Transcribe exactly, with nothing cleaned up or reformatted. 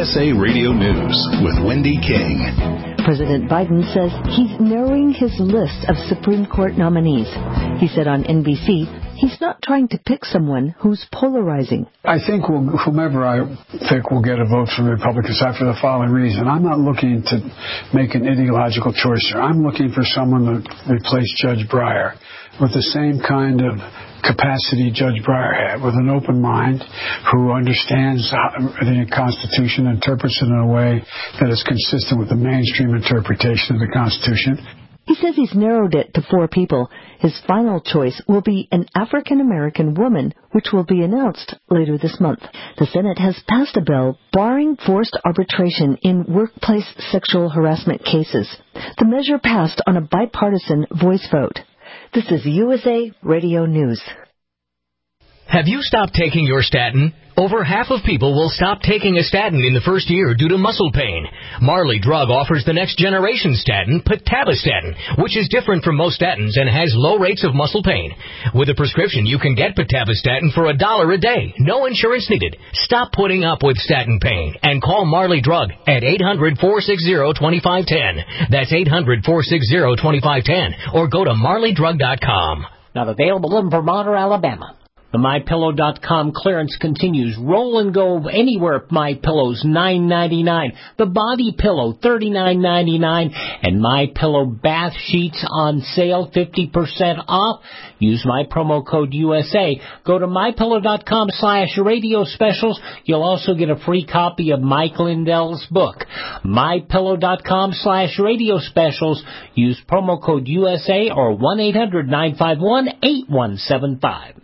S A Radio News with Wendy King. President Biden says he's narrowing his list of Supreme Court nominees. He said on N B C he's not trying to pick someone who's polarizing. I think we'll, whomever I pick will get a vote from the Republican side for the following reason. I'm not looking to make an ideological choice here. I'm looking for someone to replace Judge Breyer with the same kind of capacity Judge Breyer had, with an open mind, who understands the Constitution, interprets it in a way that is consistent with the mainstream interpretation of the Constitution. He says he's narrowed it to four people. His final choice will be an African-American woman, which will be announced later this month. The Senate has passed a bill barring forced arbitration in workplace sexual harassment cases. The measure passed on a bipartisan voice vote. This is U S A Radio News. Have you stopped taking your statin? Over half of people will stop taking a statin in the first year due to muscle pain. Marley Drug offers the next generation statin, Pitavastatin, which is different from most statins and has low rates of muscle pain. With a prescription, you can get Pitavastatin for a dollar a day. No insurance needed. Stop putting up with statin pain and call Marley Drug at eight hundred, four six zero, two five one zero. That's eight hundred, four six zero, two five one zero or go to marley drug dot com. Not available in Vermont or Alabama. The My Pillow dot com clearance continues. Roll and go anywhere. My Pillows nine ninety-nine. The Body Pillow thirty-nine ninety-nine, and My Pillow bath sheets on sale fifty percent off. Use my promo code U S A. Go to my pillow dot com slash radio specials. You'll also get a free copy of Mike Lindell's book. my pillow dot com slash radio specials. Use promo code U S A or one eight hundred, nine five one, eight one seven five.